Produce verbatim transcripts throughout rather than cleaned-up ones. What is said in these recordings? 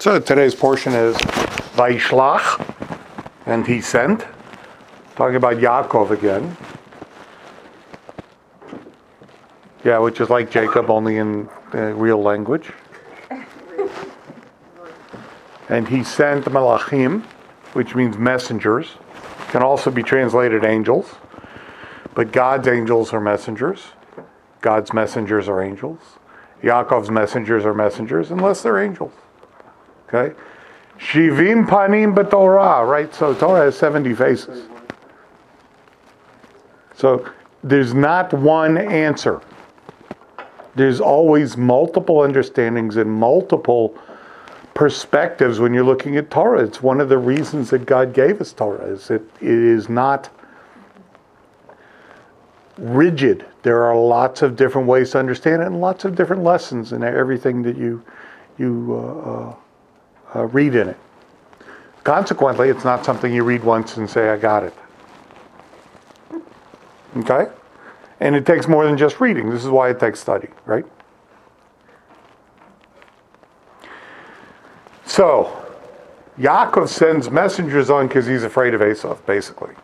So today's portion is Vaishlach, and he sent. Talking about Yaakov again. Yeah, which is like Jacob, only in uh, real language. And he sent Malachim, which means messengers. Can also be translated angels. But God's angels are messengers. God's messengers are angels. Yaakov's messengers are messengers, unless they're angels. Okay? Shivim panim b'Torah, right? So Torah has seventy faces. So there's not one answer. There's always multiple understandings and multiple perspectives when you're looking at Torah. It's one of the reasons that God gave us Torah, is that it is not rigid. There are lots of different ways to understand it and lots of different lessons in everything that you you uh, uh, uh, read in it. Consequently, it's not something you read once and say, I got it. Okay? And it takes more than just reading. This is why it takes study, right? So, Yaakov sends messengers on because he's afraid of Esav, basically.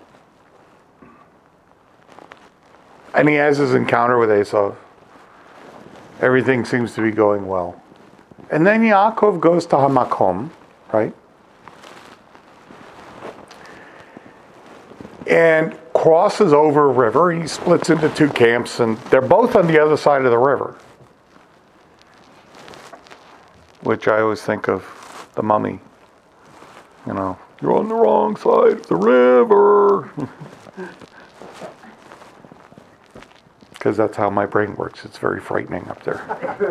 And he has his encounter with Esav. Everything seems to be going well. And then Yaakov goes to Hamakom, right? And crosses over a river. He splits into two camps, and they're both on the other side of the river. Which I always think of the Mummy. You know, you're on the wrong side of the river. Because that's how my brain works. It's very frightening up there.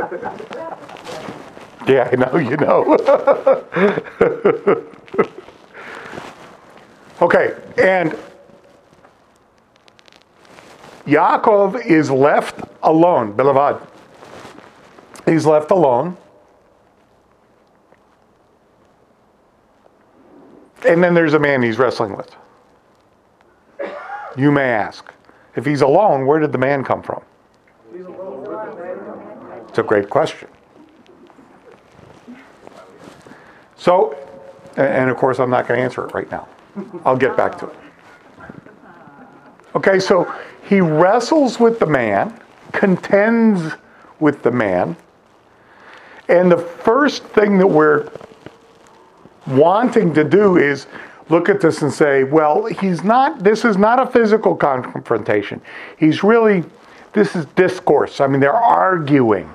Yeah, I know, you know. Okay, and Yaakov is left alone, Bilavad. He's left alone. And then there's a man he's wrestling with. You may ask, if he's alone, where did the man come from? It's a great question. So, and of course I'm not going to answer it right now. I'll get back to it. Okay, so he wrestles with the man, contends with the man, and the first thing that we're wanting to do is look at this and say, well, he's not, this is not a physical confrontation. He's really, this is discourse. I mean, they're arguing.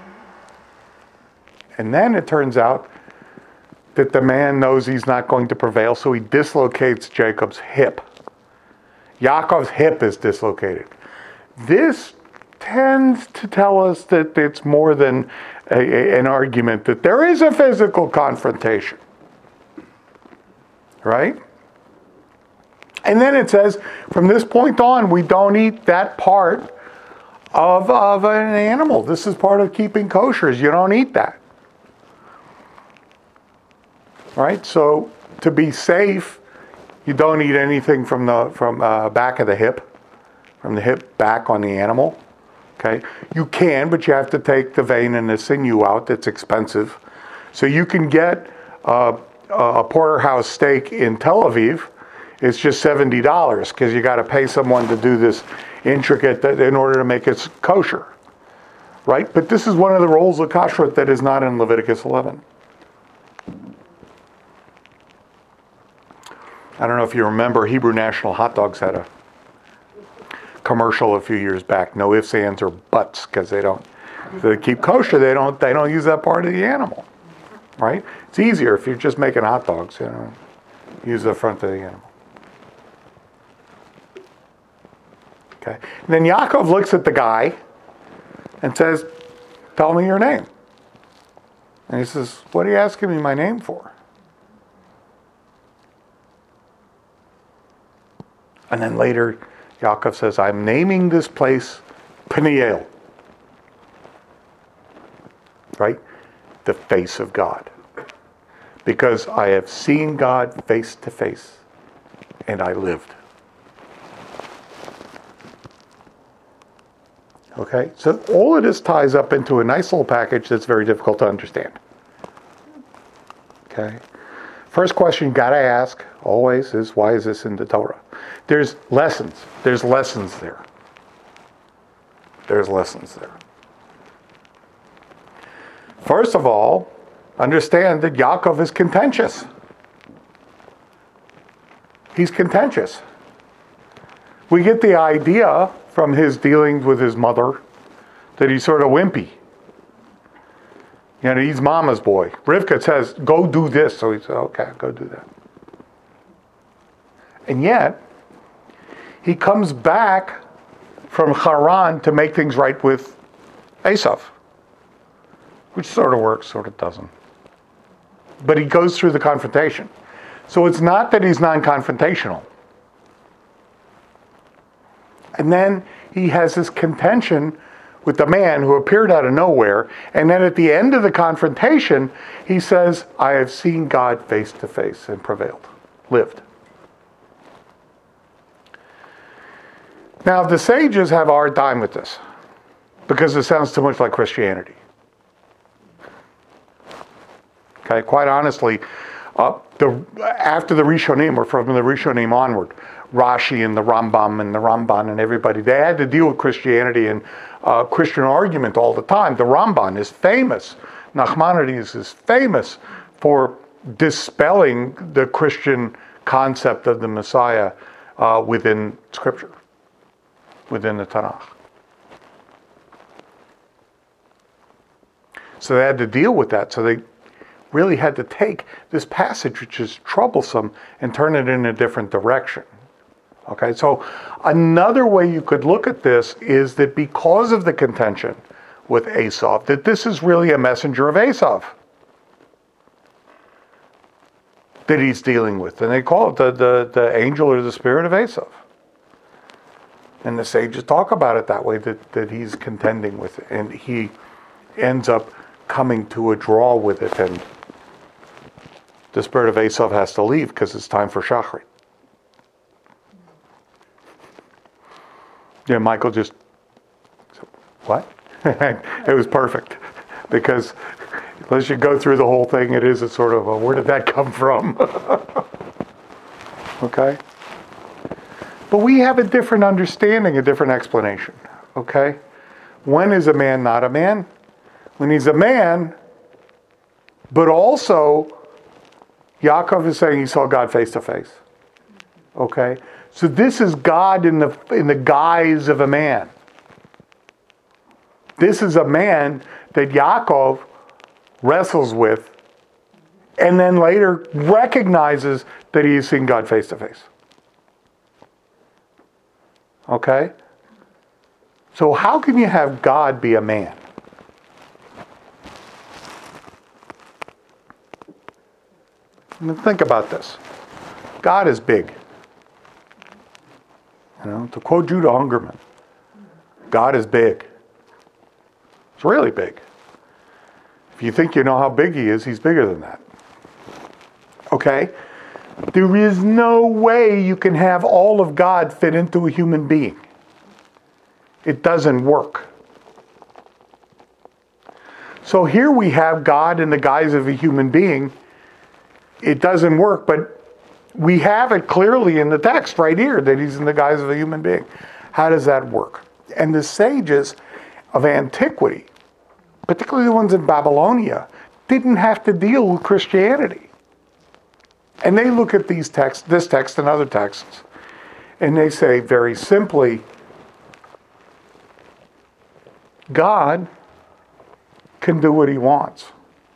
And then it turns out that the man knows he's not going to prevail, so he dislocates Jacob's hip. Yaakov's hip is dislocated. This tends to tell us that it's more than a, a, an argument, that there is a physical confrontation. Right? And then it says, from this point on, we don't eat that part of, of an animal. This is part of keeping koshers. You don't eat that. Right? So to be safe, you don't eat anything from the from uh, back of the hip, from the hip back on the animal. Okay? You can, but you have to take the vein and the sinew out. That's expensive. So you can get uh, a porterhouse steak in Tel Aviv. It's just seventy dollars because you got to pay someone to do this intricate in order to make it kosher. Right? But this is one of the roles of kashrut that is not in Leviticus eleven. I don't know if you remember, Hebrew National Hot Dogs had a commercial a few years back. No ifs, ands, or buts, because they don't. So they keep kosher. They don't. They don't use that part of the animal, right? It's easier if you're just making hot dogs. You know, use the front of the animal. Okay. And then Yaakov looks at the guy and says, "Tell me your name." And he says, "What are you asking me my name for?" And then later, Yaakov says, I'm naming this place Peniel. Right? The face of God. Because I have seen God face to face, and I lived. Okay? So all of this ties up into a nice little package that's very difficult to understand. Okay? First question you got to ask always is, why is this in the Torah? There's lessons. There's lessons there. There's lessons there. First of all, understand that Yaakov is contentious. He's contentious. We get the idea from his dealings with his mother that he's sort of wimpy. You know, he's mama's boy. Rivka says, go do this. So he said, okay, go do that. And yet, he comes back from Haran to make things right with Esav, which sort of works, sort of doesn't. But he goes through the confrontation. So it's not that he's non-confrontational. And then he has this contention with the man who appeared out of nowhere. And then at the end of the confrontation, he says, I have seen God face to face and prevailed, lived. Now, the sages have a hard time with this because it sounds too much like Christianity. Okay, quite honestly, uh, the, after the Rishonim, or from the Rishonim onward, Rashi and the Rambam and the Ramban and everybody, they had to deal with Christianity and uh, Christian argument all the time. The Ramban is famous. Nachmanides is famous for dispelling the Christian concept of the Messiah uh, within Scripture, within the Tanakh. So they had to deal with that. So they really had to take this passage, which is troublesome, and turn it in a different direction. Okay, so another way you could look at this is that because of the contention with Esav, that this is really a messenger of Esav that he's dealing with. And they call it the, the, the angel or the spirit of Esav. And the sages talk about it that way, that, that he's contending with it. And he ends up coming to a draw with it. And the spirit of Esav has to leave because it's time for Shachrit. Yeah, Michael just, what? It was perfect. Because unless you go through the whole thing, it is a sort of a, where did that come from? Okay? But we have a different understanding, a different explanation. Okay? When is a man not a man? When he's a man, but also, Yaakov is saying he saw God face to face. Okay? So this is God in the in the guise of a man. This is a man that Yaakov wrestles with and then later recognizes that he has seen God face to face. Okay? So how can you have God be a man? I mean, think about this. God is big. You know, to quote Judah Hungerman, God is big. It's really big. If you think you know how big he is, he's bigger than that. Okay? There is no way you can have all of God fit into a human being. It doesn't work. So here we have God in the guise of a human being. It doesn't work, but we have it clearly in the text right here that he's in the guise of a human being. How does that work? And the sages of antiquity, particularly the ones in Babylonia, didn't have to deal with Christianity. And they look at these texts, this text and other texts, and they say very simply, God can do what he wants.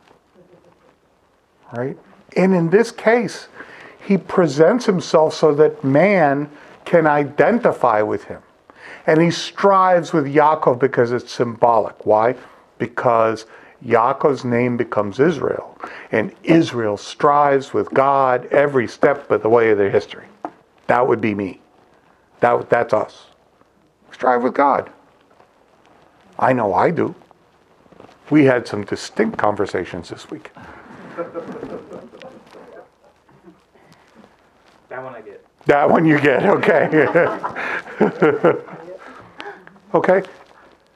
Right? And in this case, he presents himself so that man can identify with him. And he strives with Yaakov because it's symbolic. Why? Because Yaakov's name becomes Israel. And Israel strives with God every step of the way of their history. That would be me. That, that's us. Strive with God. I know I do. We had some distinct conversations this week. That one I get. That one you get, okay. Okay?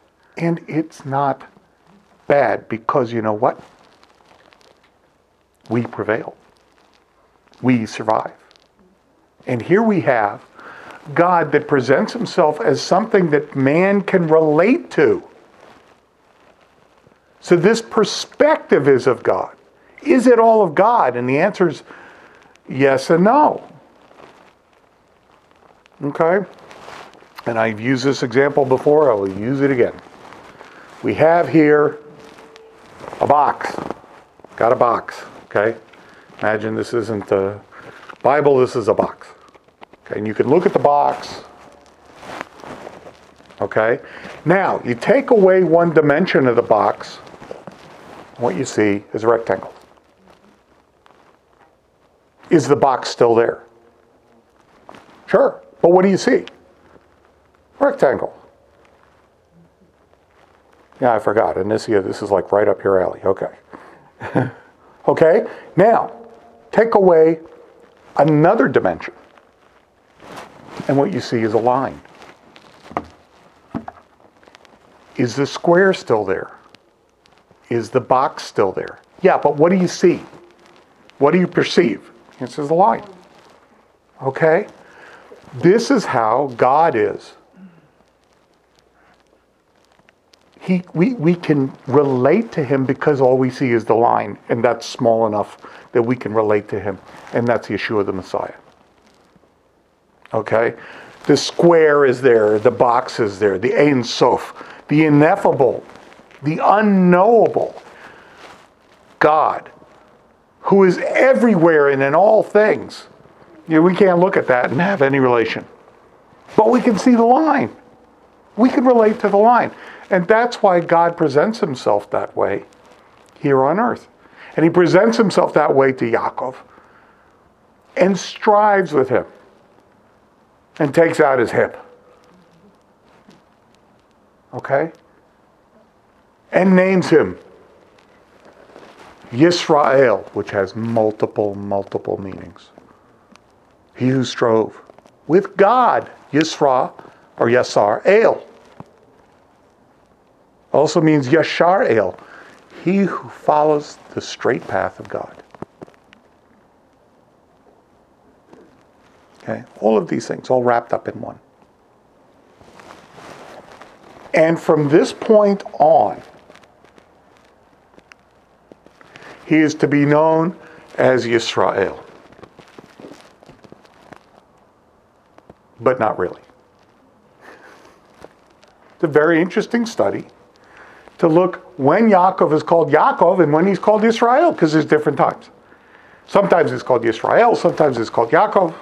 And it's not bad because you know what? we prevail. We survive. And here we have God that presents himself as something that man can relate to. So this perspective is of God. Is it all of God? And the answer is yes and no. Okay? And I've used this example before. I will use it again. We have here a box. Got a box. Okay? Imagine this isn't the Bible. This is a box. Okay? And you can look at the box. Okay? Now, you take away one dimension of the box. What you see is a rectangle. Is the box still there? Sure. But what do you see? Rectangle. Yeah, I forgot. Anicia, this is like right up your alley. Okay. Okay? Now, take away another dimension. And what you see is a line. Is the square still there? Is the box still there? Yeah, but what do you see? What do you perceive? This is a line. Okay? This is how God is. He, we, we can relate to him because all we see is the line, and that's small enough that we can relate to him, and that's Yeshua the Messiah. Okay? The square is there, the box is there, the Ein Sof, the ineffable, the unknowable God, who is everywhere and in all things. You know, we can't look at that and have any relation. But we can see the line. We can relate to the line. And that's why God presents himself that way here on earth. And he presents himself that way to Yaakov and strives with him and takes out his hip. Okay? And names him Yisrael, which has multiple, multiple meanings. He who strove with God, Yisra, or Yasar El. Also means Yashar El, he who follows the straight path of God. Okay, all of these things, all wrapped up in one. And from this point on, he is to be known as Yisrael. But not really. It's a very interesting study to look when Yaakov is called Yaakov and when he's called Israel, because there's different times. Sometimes it's called Yisrael, sometimes it's called Yaakov.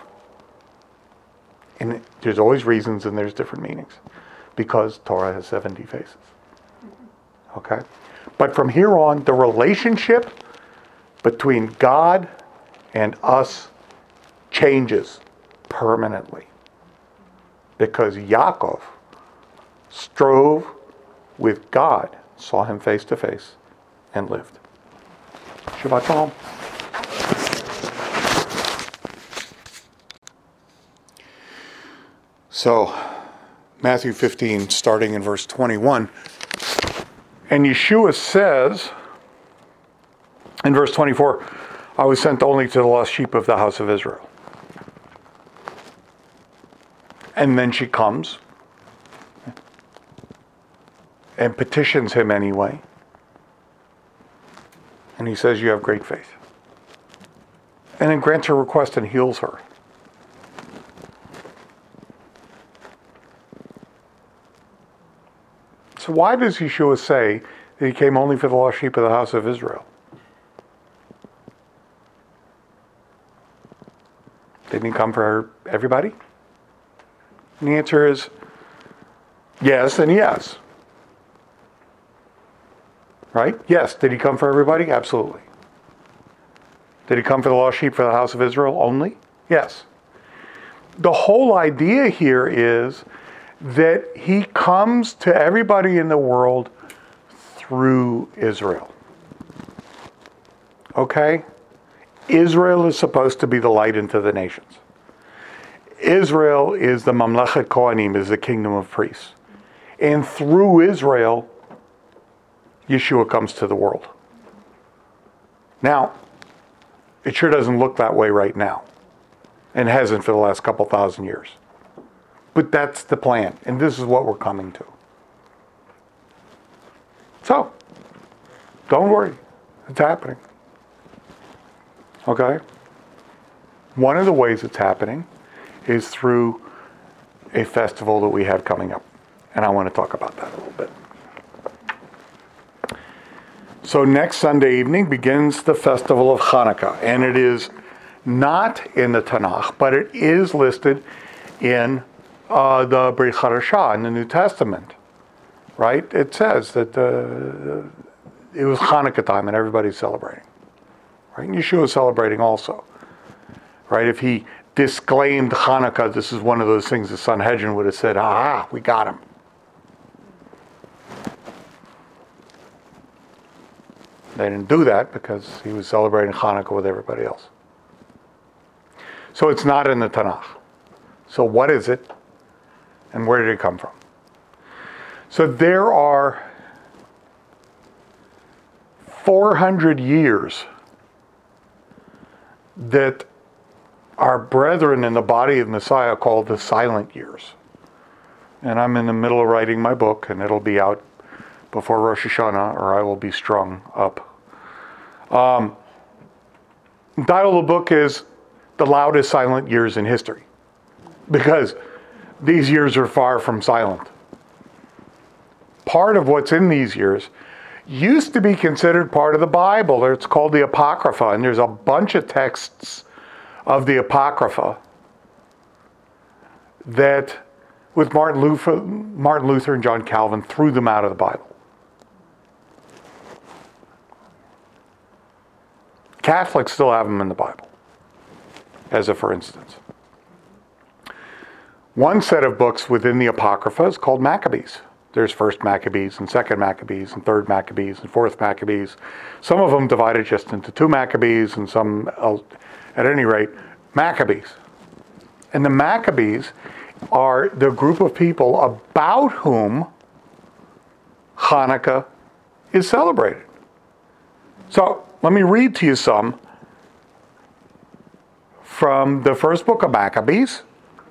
And there's always reasons and there's different meanings. Because Torah has seventy faces. Okay? But from here on, the relationship between God and us changes permanently. Because Yaakov strove with God, saw him face to face, and lived. Shabbat Shalom. So, Matthew fifteen, starting in verse twenty-one. And Yeshua says, in verse twenty-four, I was sent only to the lost sheep of the house of Israel. And then she comes and petitions him anyway. And he says, you have great faith. And then grants her request and heals her. So why does Yeshua say that he came only for the lost sheep of the house of Israel? Didn't he come for everybody? And the answer is yes and yes. Right? Yes. Did he come for everybody? Absolutely. Did he come for the lost sheep for the house of Israel only? Yes. The whole idea here is that he comes to everybody in the world through Israel. Okay? Israel is supposed to be the light into the nations. Israel is the Mamlechet Kohanim, is the kingdom of priests. And through Israel, Yeshua comes to the world. Now, It sure doesn't look that way right now, and hasn't for the last couple thousand years. But that's the plan, and this is what we're coming to. So, don't worry, it's happening. Okay? One of the ways it's happening is through a festival that we have coming up, and I want to talk about that a little bit. So next Sunday evening begins the festival of Hanukkah, and it is not in the Tanakh, but it is listed in uh, the Brit Hadashah in the New Testament, right? It says that uh, it was Hanukkah time and everybody's celebrating, right? And Yeshua is celebrating also, right? If he disclaimed Hanukkah, this is one of those things the Sanhedrin would have said, ah, we got him. They didn't do that because he was celebrating Hanukkah with everybody else. So it's not in the Tanakh. So what is it? And where did it come from? So there are four hundred years that our brethren in the body of Messiah call the silent years. And I'm in the middle of writing my book, and it'll be out before Rosh Hashanah, or I will be strung up. Um, the title of the book is The Loudest Silent Years in History, because these years are far from silent. Part of what's in these years used to be considered part of the Bible. It's called the Apocrypha, and there's a bunch of texts of the Apocrypha that, with Martin Luther, Martin Luther and John Calvin, threw them out of the Bible. Catholics still have them in the Bible, as a for instance. One set of books within the Apocrypha is called Maccabees. There's First Maccabees and Second Maccabees and Third Maccabees and Fourth Maccabees. Some of them divided just into two Maccabees and some, at any rate, Maccabees. And the Maccabees are the group of people about whom Hanukkah is celebrated. So let me read to you some from the first book of Maccabees,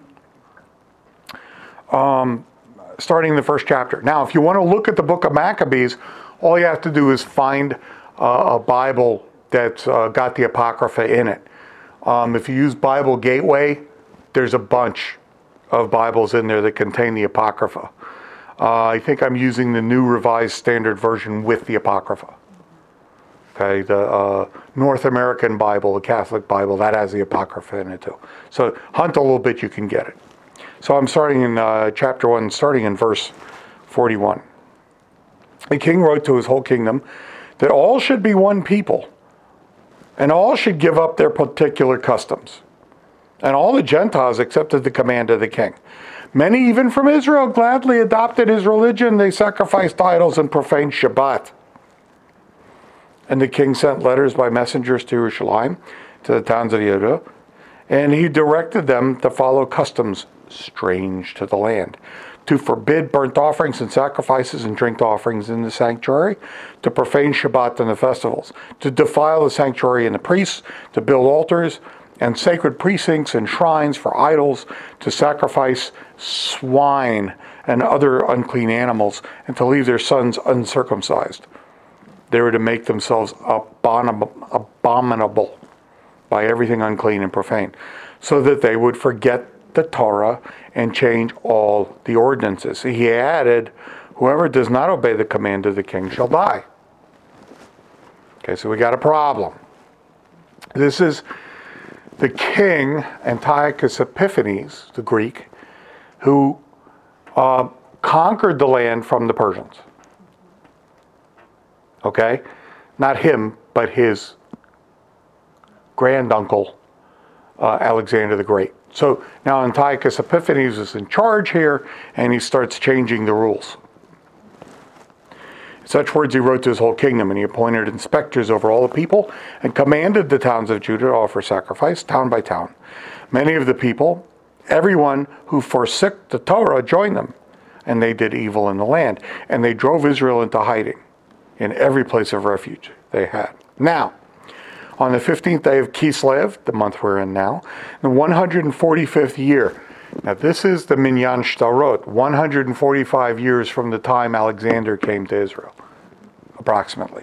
um, starting in the first chapter. Now, if you want to look at the book of Maccabees, all you have to do is find uh, a Bible that's uh, got the Apocrypha in it. Um, if you use Bible Gateway, there's a bunch of Bibles in there that contain the Apocrypha. Uh, I think I'm using the New Revised Standard Version with the Apocrypha. Okay, the uh, North American Bible, the Catholic Bible, that has the Apocrypha in it too. So hunt a little bit, you can get it. So I'm starting in uh, chapter one, starting in verse forty-one. The king wrote to his whole kingdom that all should be one people, and all should give up their particular customs. And all the Gentiles accepted the command of the king. Many, even from Israel, gladly adopted his religion. They sacrificed idols and profaned Shabbat. And the king sent letters by messengers to Jerusalem, to the towns of Judah, and he directed them to follow customs strange to the land, to forbid burnt offerings and sacrifices and drink offerings in the sanctuary, to profane Shabbat and the festivals, to defile the sanctuary and the priests, to build altars and sacred precincts and shrines for idols, to sacrifice swine and other unclean animals, and to leave their sons uncircumcised. They were to make themselves abominable, abominable by everything unclean and profane, so that they would forget the Torah and change all the ordinances. He added, whoever does not obey the command of the king shall die. Okay, so we got a problem. This is the king, Antiochus Epiphanes, the Greek, who uh, conquered the land from the Persians. Okay? Not him, but his granduncle, uh, Alexander the Great. So now Antiochus Epiphanes is in charge here, and he starts changing the rules. In such words he wrote to his whole kingdom, and he appointed inspectors over all the people, and commanded the towns of Judah to offer sacrifice, town by town. Many of the people, everyone who forsook the Torah, joined them, and they did evil in the land, and they drove Israel into hiding in every place of refuge they had. Now, On the fifteenth day of Kislev, the month we're in now, the one hundred forty-fifth year. Now this is the Minyan Shtarot, one hundred forty-five years from the time Alexander came to Israel, approximately.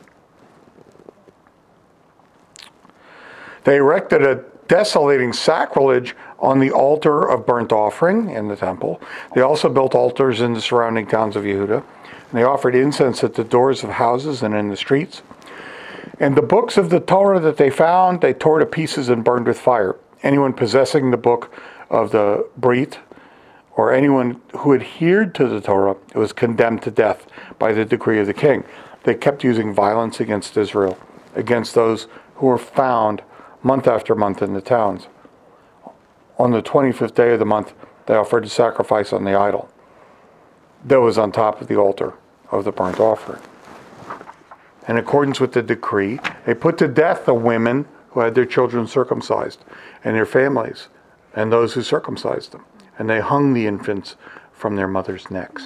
They erected a desolating sacrilege on the altar of burnt offering in the temple. They also built altars in the surrounding towns of Yehuda. And they offered incense at the doors of houses and in the streets. And the books of the Torah that they found, they tore to pieces and burned with fire. Anyone possessing the book of the Brit, or anyone who adhered to the Torah, was condemned to death by the decree of the king. They kept using violence against Israel, against those who were found month after month in the towns. On the twenty-fifth day of the month, they offered a sacrifice on the idol that was on top of the altar of the burnt offering. In accordance with the decree, they put to death the women who had their children circumcised, and their families, and those who circumcised them. And they hung the infants from their mothers' necks.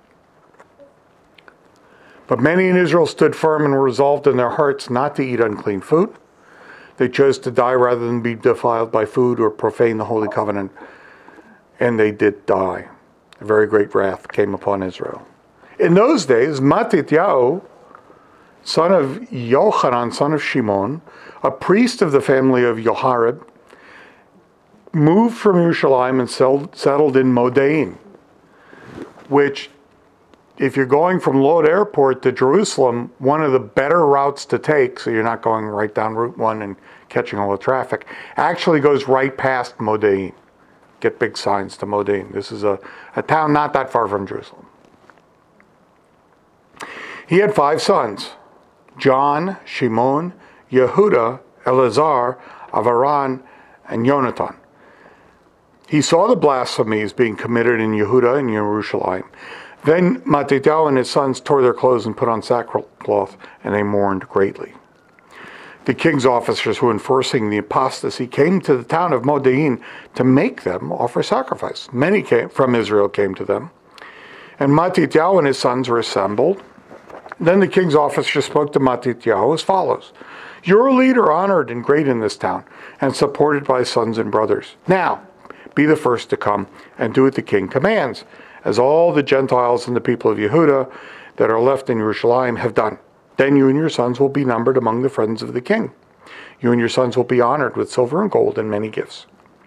But many in Israel stood firm and resolved in their hearts not to eat unclean food. They chose to die rather than be defiled by food or profane the Holy Covenant. And they did die. A very great wrath came upon Israel. In those days, Matityahu, son of Yochanan, son of Shimon, a priest of the family of Yoharib, moved from Yerushalayim and settled in Modain, which, if you're going from Lod Airport to Jerusalem, one of the better routes to take, so you're not going right down Route one and catching all the traffic, actually goes right past Modain. Get big signs to Modain. This is a, a town not that far from Jerusalem. He had five sons: John, Shimon, Yehuda, Eleazar, Avaran, and Yonatan. He saw the blasphemies being committed in Yehuda and Jerusalem. Then Matityahu and his sons tore their clothes and put on sackcloth, and they mourned greatly. The king's officers who were enforcing the apostasy came to the town of Modain to make them offer sacrifice. Many came, from Israel came to them. And Matityahu and his sons were assembled. Then the king's officer spoke to Matityahu as follows: "You're a leader honored and great in this town, and supported by sons and brothers. Now, be the first to come and do what the king commands, as all the Gentiles and the people of Yehuda that are left in Jerusalem have done. Then you and your sons will be numbered among the friends of the king. You and your sons will be honored with silver and gold and many gifts."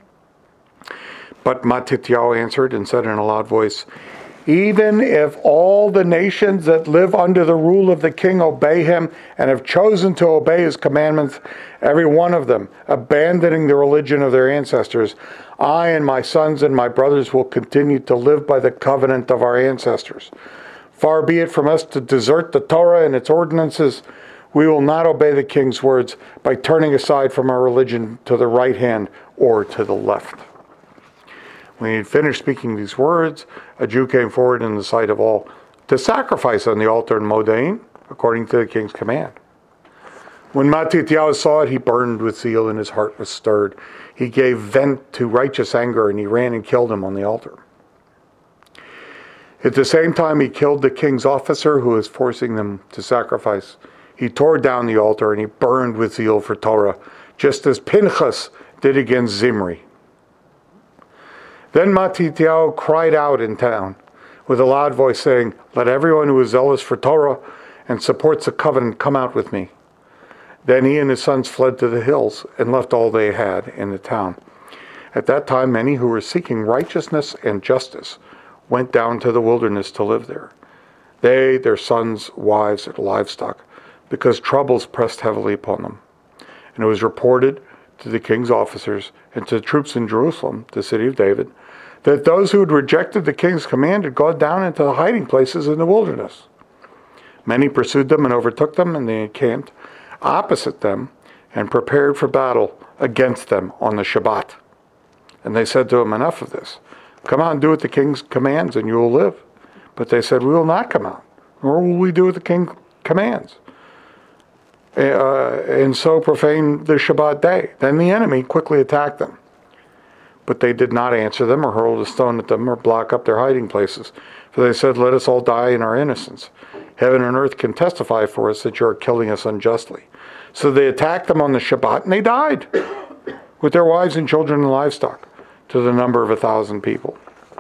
But Matityahu answered and said in a loud voice, "Even if all the nations that live under the rule of the king obey him and have chosen to obey his commandments, every one of them abandoning the religion of their ancestors, I and my sons and my brothers will continue to live by the covenant of our ancestors. Far be it from us to desert the Torah and its ordinances. We will not obey the king's words by turning aside from our religion to the right hand or to the left." When he had finished speaking these words, a Jew came forward in the sight of all to sacrifice on the altar in Modain, according to the king's command. When Matityahu saw it, he burned with zeal and his heart was stirred. He gave vent to righteous anger, and he ran and killed him on the altar. At the same time, he killed the king's officer who was forcing them to sacrifice. He tore down the altar and he burned with zeal for Torah, just as Pinchas did against Zimri. Then Matityahu cried out in town with a loud voice, saying, "Let everyone who is zealous for Torah and supports the covenant come out with me." Then he and his sons fled to the hills and left all they had in the town. At that time, many who were seeking righteousness and justice went down to the wilderness to live there. They, their sons, wives, and livestock, because troubles pressed heavily upon them. And it was reported to the king's officers and to the troops in Jerusalem, the city of David, that those who had rejected the king's command had gone down into the hiding places in the wilderness. Many pursued them and overtook them, and they encamped opposite them and prepared for battle against them on the Shabbat. And they said to him, "Enough of this. Come out and do what the king commands, and you will live." But they said, "We will not come out, nor will we do what the king commands, uh, and so profane the Shabbat day." Then the enemy quickly attacked them. But they did not answer them or hurl a stone at them or block up their hiding places. For they said, "Let us all die in our innocence." Heaven and earth can testify for us that you are killing us unjustly." So they attacked them on the Shabbat, and they died, with their wives and children and livestock, to the number of a thousand people.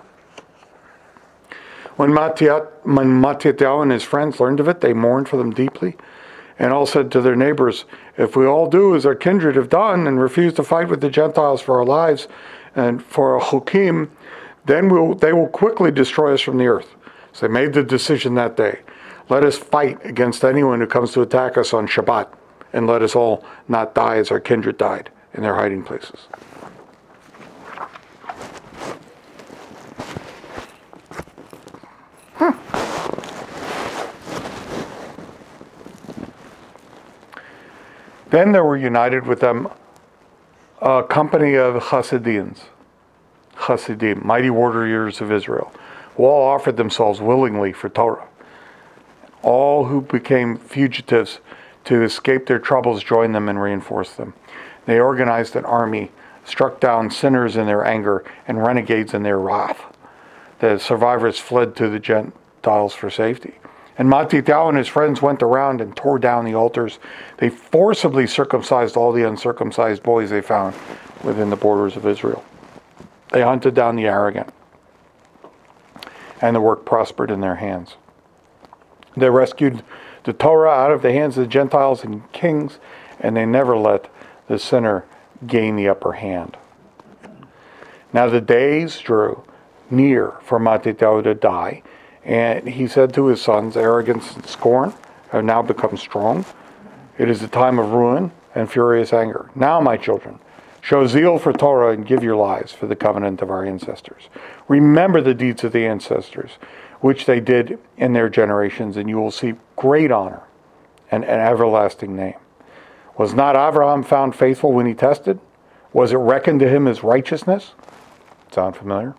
When Mattathiah and his friends learned of it, they mourned for them deeply, and all said to their neighbors, "If we all do as our kindred have done, and refuse to fight with the Gentiles for our lives and for our chukim, then we'll, they will quickly destroy us from the earth." So they made the decision that day. Let us fight against anyone who comes to attack us on Shabbat, and let us all not die as our kindred died in their hiding places. Hmm. Then there were united with them a company of Hasidians, Hasidim, mighty warriors of Israel, who all offered themselves willingly for Torah. All who became fugitives to escape their troubles joined them and reinforced them. They organized an army, struck down sinners in their anger and renegades in their wrath. The survivors fled to the Gentiles for safety. And Mattathiah and his friends went around and tore down the altars. They forcibly circumcised all the uncircumcised boys they found within the borders of Israel. They hunted down the arrogant, and the work prospered in their hands. They rescued the Torah out of the hands of the Gentiles and kings, and they never let the sinner gain the upper hand. Now the days drew near for Mattathiah to die, and he said to his sons, "Arrogance and scorn have now become strong. It is a time of ruin and furious anger. Now, my children, show zeal for Torah and give your lives for the covenant of our ancestors. Remember the deeds of the ancestors, which they did in their generations, and you will see great honor and an everlasting name. Was not Abraham found faithful when he tested? Was it reckoned to him as righteousness?" Sound familiar?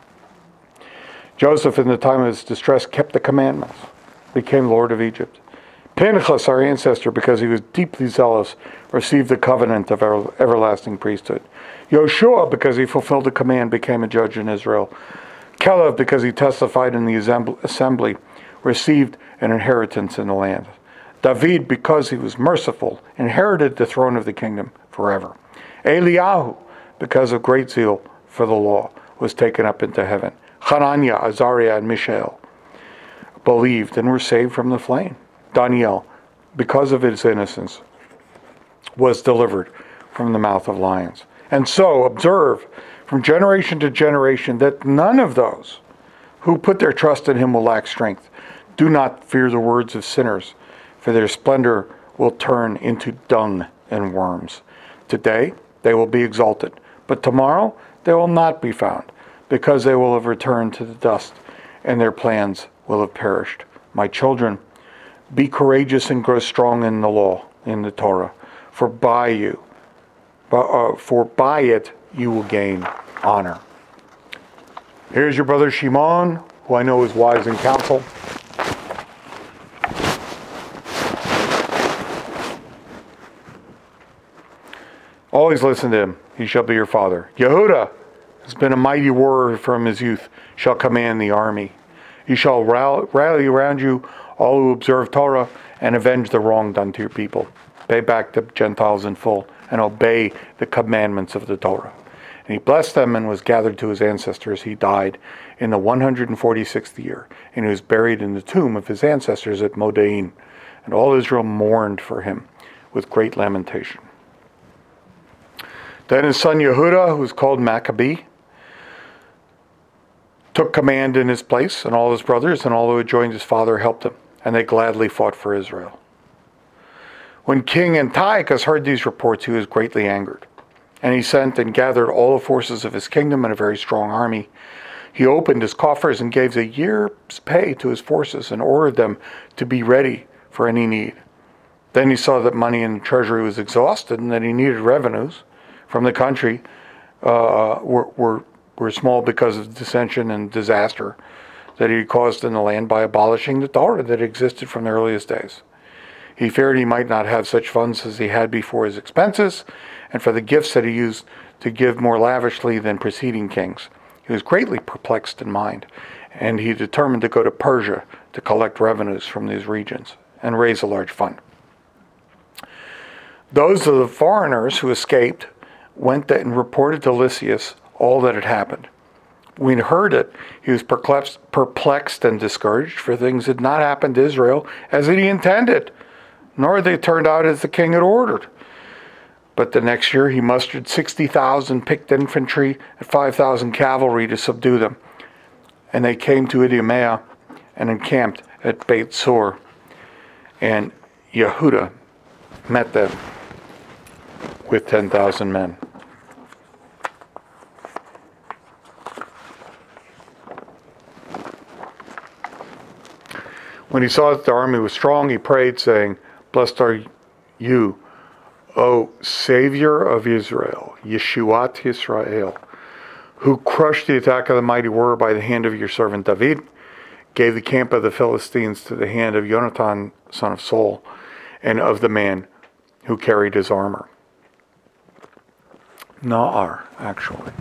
Joseph, in the time of his distress, kept the commandments, became Lord of Egypt. Pinchas, our ancestor, because he was deeply zealous, received the covenant of our everlasting priesthood. Yoshua, because he fulfilled the command, became a judge in Israel. Caleb, because he testified in the assembly, received an inheritance in the land. David, because he was merciful, inherited the throne of the kingdom forever. Eliyahu, because of great zeal for the law, was taken up into heaven. Hananiah, Azariah, and Mishael believed and were saved from the flame. Daniel, because of his innocence, was delivered from the mouth of lions. And so, observe, from generation to generation, that none of those who put their trust in him will lack strength. Do not fear the words of sinners, for their splendor will turn into dung and worms. Today they will be exalted, but tomorrow they will not be found, because they will have returned to the dust, and their plans will have perished. My children, be courageous and grow strong in the law, in the Torah, for by you, uh, for by it you will gain honor. Here's your brother Shimon, who I know is wise in counsel. Always listen to him. He shall be your father. Yehuda has been a mighty warrior from his youth, shall command the army. You shall rally around you all who observe Torah and avenge the wrong done to your people. Pay back the Gentiles in full and obey the commandments of the Torah. And he blessed them and was gathered to his ancestors. He died in the one hundred forty-sixth year, and he was buried in the tomb of his ancestors at Modain. And all Israel mourned for him with great lamentation. Then his son Yehuda, who was called Maccabee, took command in his place, and all his brothers and all who had joined his father helped him, and they gladly fought for Israel. When King Antiochus heard these reports, he was greatly angered, and he sent and gathered all the forces of his kingdom and a very strong army. He opened his coffers and gave a year's pay to his forces and ordered them to be ready for any need. Then he saw that money in the treasury was exhausted and that he needed revenues from the country uh, were, were were small because of dissension and disaster that he caused in the land by abolishing the Torah that existed from the earliest days. He feared he might not have such funds as he had before his expenses, and for the gifts that he used to give more lavishly than preceding kings. He He was greatly perplexed in mind, and he determined to go to Persia to collect revenues from these regions and raise a large fund. Those of the foreigners who escaped went and reported to Lysias all that had happened. When he heard it, he was perplexed and discouraged, for things had not happened to Israel as he intended, nor had they turned out as the king had ordered. But the next year he mustered sixty thousand picked infantry and five thousand cavalry to subdue them. And they came to Idumea and encamped at Beit Sur. And Yehuda met them with ten thousand men. When he saw that the army was strong, he prayed, saying, "Blessed are you, O Savior of Israel, Yeshuat Yisrael, who crushed the attack of the mighty warrior by the hand of your servant David, gave the camp of the Philistines to the hand of Jonathan, son of Saul, and of the man who carried his armor." Na'ar, actually.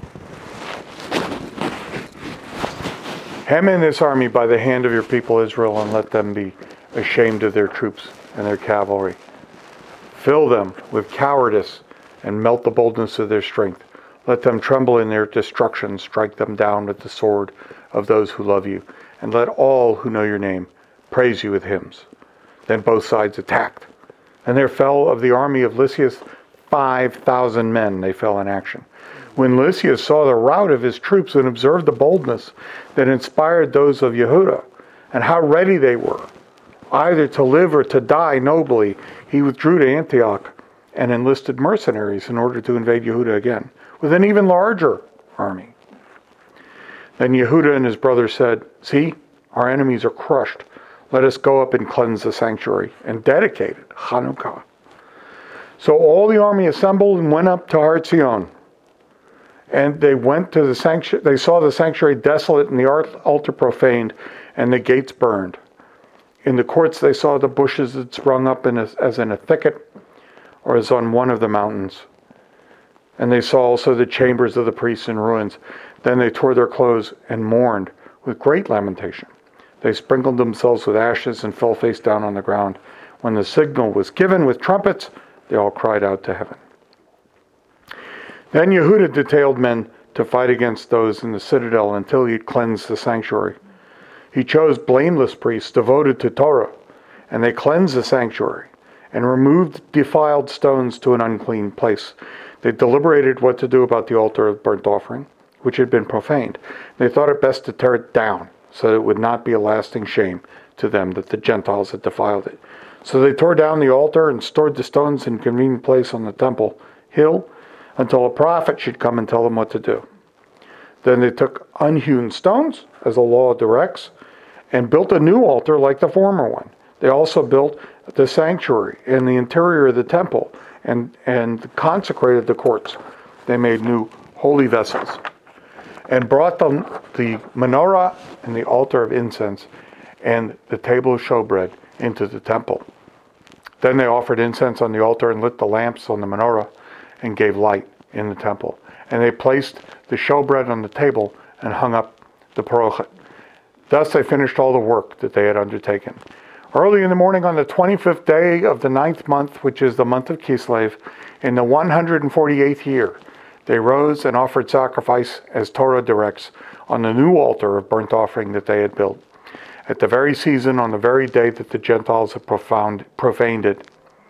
Hem in this army by the hand of your people Israel, and let them be ashamed of their troops and their cavalry. Fill them with cowardice and melt the boldness of their strength. Let them tremble in their destruction. Strike them down with the sword of those who love you. And let all who know your name praise you with hymns. Then both sides attacked. And there fell of the army of Lysias five thousand men. They fell in action. When Lysias saw the rout of his troops and observed the boldness that inspired those of Yehuda, and how ready they were, either to live or to die nobly, he withdrew to Antioch and enlisted mercenaries in order to invade Yehuda again, with an even larger army. Then Yehuda and his brothers said, "See, our enemies are crushed. Let us go up and cleanse the sanctuary and dedicate it, Chanukah." So all the army assembled and went up to Har Zion. And they went to the sanctuary. They saw the sanctuary desolate and the altar profaned, and the gates burned. In the courts they saw the bushes that sprung up in a, as in a thicket, or as on one of the mountains. And they saw also the chambers of the priests in ruins. Then they tore their clothes and mourned with great lamentation. They sprinkled themselves with ashes and fell face down on the ground. When the signal was given with trumpets, they all cried out to heaven. Then Yehuda detailed men to fight against those in the citadel until he had cleansed the sanctuary. He chose blameless priests devoted to Torah, and they cleansed the sanctuary and removed defiled stones to an unclean place. They deliberated what to do about the altar of burnt offering, which had been profaned. They thought it best to tear it down, so that it would not be a lasting shame to them that the Gentiles had defiled it. So they tore down the altar and stored the stones in a convenient place on the temple hill, until a prophet should come and tell them what to do. Then they took unhewn stones, as the law directs, and built a new altar like the former one. They also built the sanctuary and the interior of the temple, and, and consecrated the courts. They made new holy vessels, and brought them the menorah and the altar of incense and the table of showbread into the temple. Then they offered incense on the altar and lit the lamps on the menorah, and gave light in the temple. And they placed the showbread on the table and hung up the parochet. Thus they finished all the work that they had undertaken. Early in the morning on the twenty-fifth day of the ninth month, which is the month of Kislev, in the one hundred forty-eighth year, they rose and offered sacrifice as Torah directs on the new altar of burnt offering that they had built. At the very season, on the very day that the Gentiles had profound, profaned it,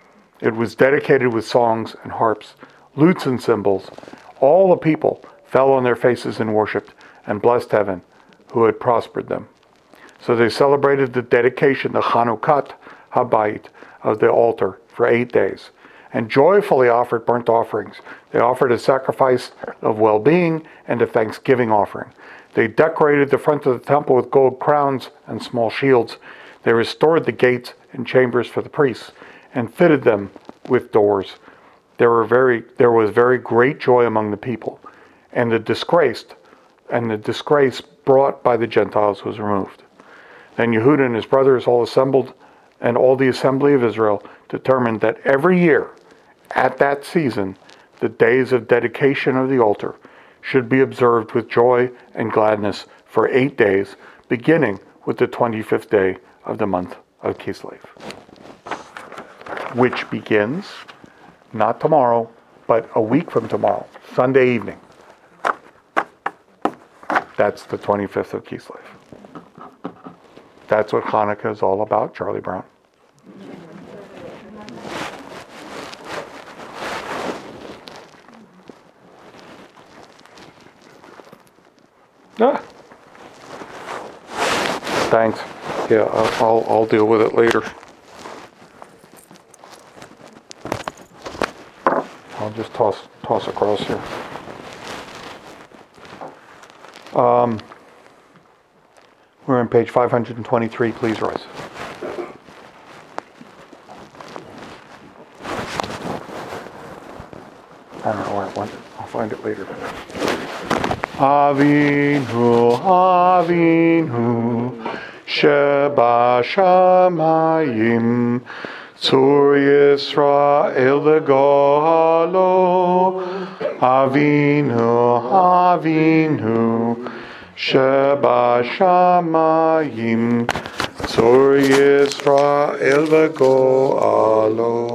it was dedicated with songs and harps, lutes and cymbals. All the people fell on their faces and worshipped and blessed heaven, who had prospered them. So they celebrated the dedication, the Chanukat Habayit, of the altar for eight days, and joyfully offered burnt offerings. They offered a sacrifice of well-being and a thanksgiving offering. They decorated the front of the temple with gold crowns and small shields. They restored the gates and chambers for the priests, and fitted them with doors. There were very, there was very great joy among the people, and the disgraced, and the disgrace brought by the Gentiles was removed. Then Yehuda and his brothers all assembled, and all the assembly of Israel determined that every year, at that season, the days of dedication of the altar should be observed with joy and gladness for eight days, beginning with the twenty-fifth day of the month of Kislev, which begins not tomorrow, but a week from tomorrow, Sunday evening. That's the twenty-fifth of Kislev. That's what Hanukkah is all about, Charlie Brown. Ah. Thanks. Yeah, I'll, I'll, I'll deal with it later. I'll just toss toss across here. Um, we're on page five hundred twenty-three. Please rise. I don't know where it went. I'll find it later. Avinu, Avinu, Sheba Shamayim, Tzur Yisrael V'Gohalo. Avinu, Avinu, Sheba Shamayim, Tzur Yisrael V'Gohalo.